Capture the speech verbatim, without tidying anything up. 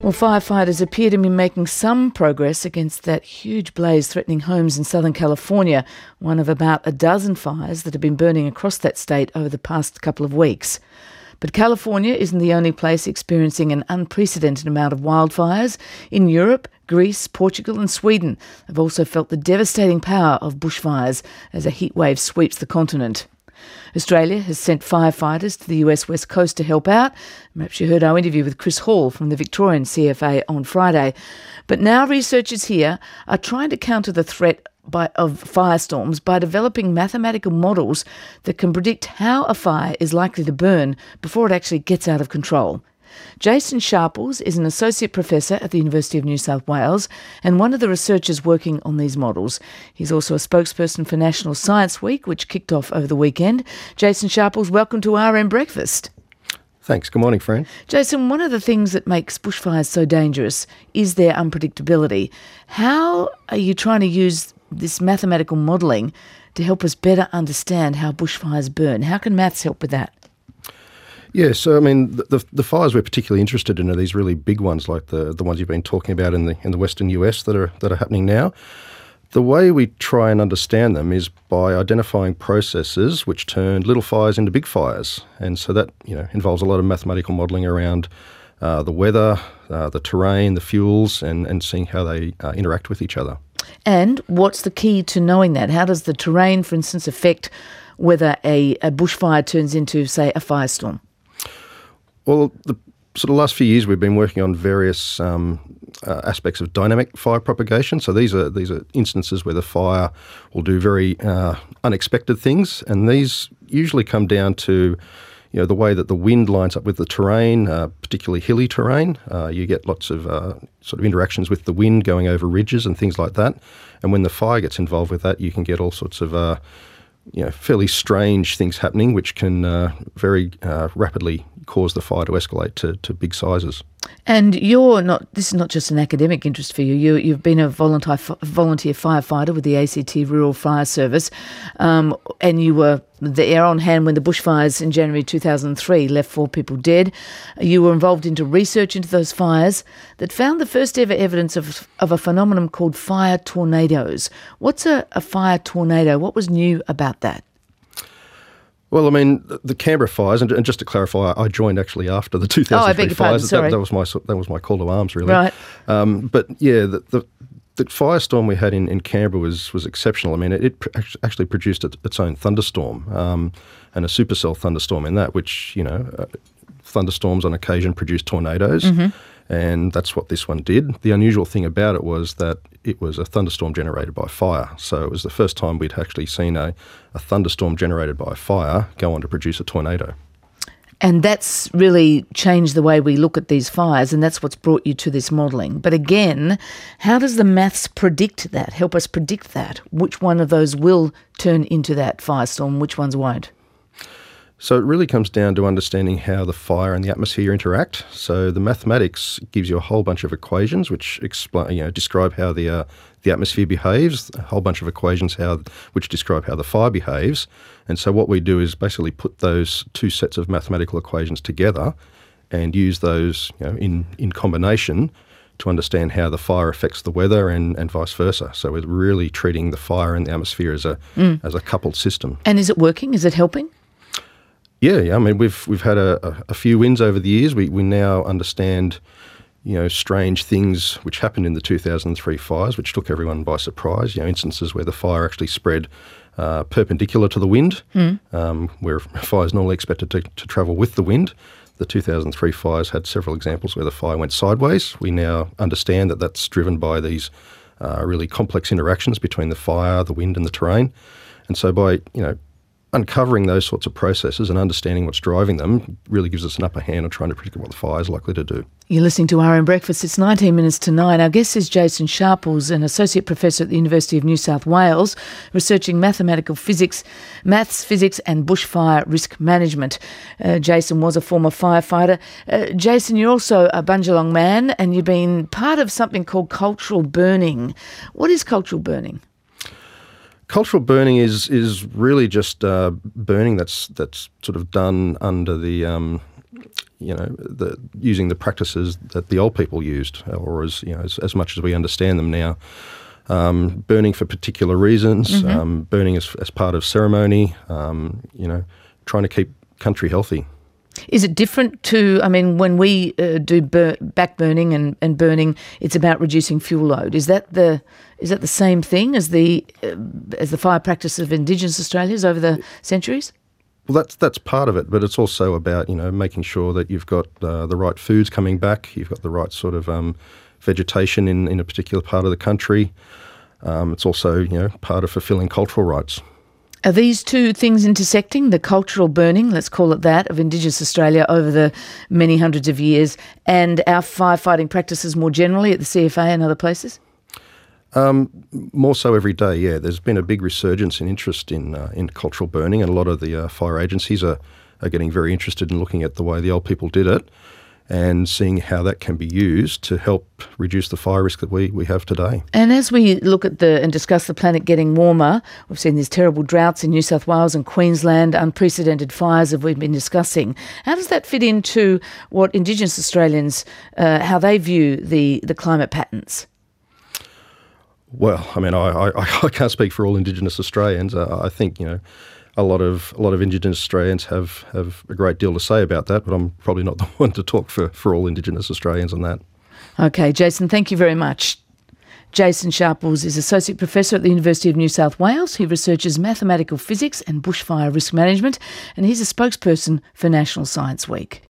Well, firefighters appear to be making some progress against that huge blaze threatening homes in Southern California, one of about a dozen fires that have been burning across that state over the past couple of weeks. But California isn't the only place experiencing an unprecedented amount of wildfires. In Europe, Greece, Portugal and Sweden have also felt the devastating power of bushfires as a heatwave sweeps the continent. Australia has sent firefighters to the U S West Coast to help out. Perhaps you heard our interview with Chris Hall from the Victorian C F A on Friday. But now researchers here are trying to counter the threat by, of firestorms by developing mathematical models that can predict how a fire is likely to burn before it actually gets out of control. Jason Sharples is an associate professor at the University of New South Wales and one of the researchers working on these models. He's also a spokesperson for National Science Week, which kicked off over the weekend. Jason Sharples, welcome to R M Breakfast. Thanks. Good morning, friend. Jason, one of the things that makes bushfires so dangerous is their unpredictability. How are you trying to use this mathematical modelling to help us better understand how bushfires burn? How can maths help with that? Yeah, so I mean, the, the the fires we're particularly interested in are these really big ones, like the the ones you've been talking about in the in the western U S that are that are happening now. The way we try and understand them is by identifying processes which turn little fires into big fires, and so that you know involves a lot of mathematical modelling around uh, the weather, uh, the terrain, the fuels, and and seeing how they uh, interact with each other. And what's the key to knowing that? How does the terrain, for instance, affect whether a, a bushfire turns into, say, a firestorm? Well, the sort of last few years we've been working on various um, uh, aspects of dynamic fire propagation. So these are these are instances where the fire will do very uh, unexpected things, and these usually come down to you know the way that the wind lines up with the terrain, uh, particularly hilly terrain. Uh, you get lots of uh, sort of interactions with the wind going over ridges and things like that. And when the fire gets involved with that, you can get all sorts of uh, you know fairly strange things happening, which can uh, very uh, rapidly cause the fire to escalate to, to big sizes. And you're not, this is not just an academic interest for you, you you've been a volunteer, volunteer firefighter with the A C T Rural Fire Service, um, and you were there on hand when the bushfires in January two thousand three left four people dead. You were involved into research into those fires that found the first ever evidence of, of a phenomenon called fire tornadoes. What's a, a fire tornado? What was new about that? Well, I mean, the Canberra fires, and just to clarify, I joined actually after the two thousand three oh, I beg your fires. pardon, sorry. That, that was my that was my call to arms, really. Right. Um, but yeah, the, the the firestorm we had in, in Canberra was was exceptional. I mean, it, it actually produced its own thunderstorm um, and a supercell thunderstorm in that, which you know, uh, thunderstorms on occasion produce tornadoes. Mm-hmm. And that's what this one did. The unusual thing about it was that it was a thunderstorm generated by fire. So it was the first time we'd actually seen a, a thunderstorm generated by fire go on to produce a tornado. And that's really changed the way we look at these fires, and that's what's brought you to this modelling. But again, how does the maths predict that, help us predict that? Which one of those will turn into that firestorm, which ones won't? So it really comes down to understanding how the fire and the atmosphere interact. So the mathematics gives you a whole bunch of equations which explain, you know, describe how the uh, the atmosphere behaves. A whole bunch of equations how which describe how the fire behaves. And so what we do is basically put those two sets of mathematical equations together and use those, you know, in in combination to understand how the fire affects the weather and, and vice versa. So we're really treating the fire and the atmosphere as a mm. as a coupled system. And is it working? Is it helping? Yeah, yeah. I mean, we've we've had a, a, a few wins over the years. We we now understand, you know, strange things which happened in the two thousand three fires, which took everyone by surprise. You know, instances where the fire actually spread uh, perpendicular to the wind, mm. um, where fire is normally expected to, to travel with the wind. The two thousand three fires had several examples where the fire went sideways. We now understand that that's driven by these uh, really complex interactions between the fire, the wind, and the terrain. And so by you know. uncovering those sorts of processes and understanding what's driving them really gives us an upper hand on trying to predict what the fire is likely to do. You're listening to R M Breakfast. It's nineteen minutes to nine. Our guest is Jason Sharples, an associate professor at the University of New South Wales, researching mathematical physics, maths, physics and bushfire risk management. Uh, Jason was a former firefighter. Uh, Jason, you're also a Bundjalung man and you've been part of something called cultural burning. What is cultural burning? Cultural burning is is really just uh, burning that's that's sort of done under the um, you know, the, using the practices that the old people used, or as you know, as, as much as we understand them now. Um, burning for particular reasons, mm-hmm. um, burning as, as part of ceremony, um, you know, trying to keep country healthy. Is it different to, I mean, when we uh, do bur- back burning and, and burning, it's about reducing fuel load. Is that the is that the same thing as the uh, as the fire practice of Indigenous Australians over the centuries? Well, that's that's part of it, but it's also about, you know, making sure that you've got uh, the right foods coming back, you've got the right sort of um, vegetation in, in a particular part of the country. Um, it's also, you know, part of fulfilling cultural rights. Are these two things intersecting, the cultural burning, let's call it that, of Indigenous Australia over the many hundreds of years, and our firefighting practices more generally at the C F A and other places? Um, more so every day, yeah. There's been a big resurgence in interest in uh, in cultural burning, and a lot of the uh, fire agencies are, are getting very interested in looking at the way the old people did it and seeing how that can be used to help reduce the fire risk that we, we have today. And as we look at the and discuss the planet getting warmer, we've seen these terrible droughts in New South Wales and Queensland, unprecedented fires that we've been discussing. How does that fit into what Indigenous Australians, uh, how they view the, the climate patterns? Well, I mean, I, I, I can't speak for all Indigenous Australians. Uh, I think, you know, a lot of a lot of Indigenous Australians have, have a great deal to say about that, but I'm probably not the one to talk for, for all Indigenous Australians on that. Okay, Jason, thank you very much. Jason Sharples is Associate Professor at the University of New South Wales. He researches mathematical physics and bushfire risk management, and he's a spokesperson for National Science Week.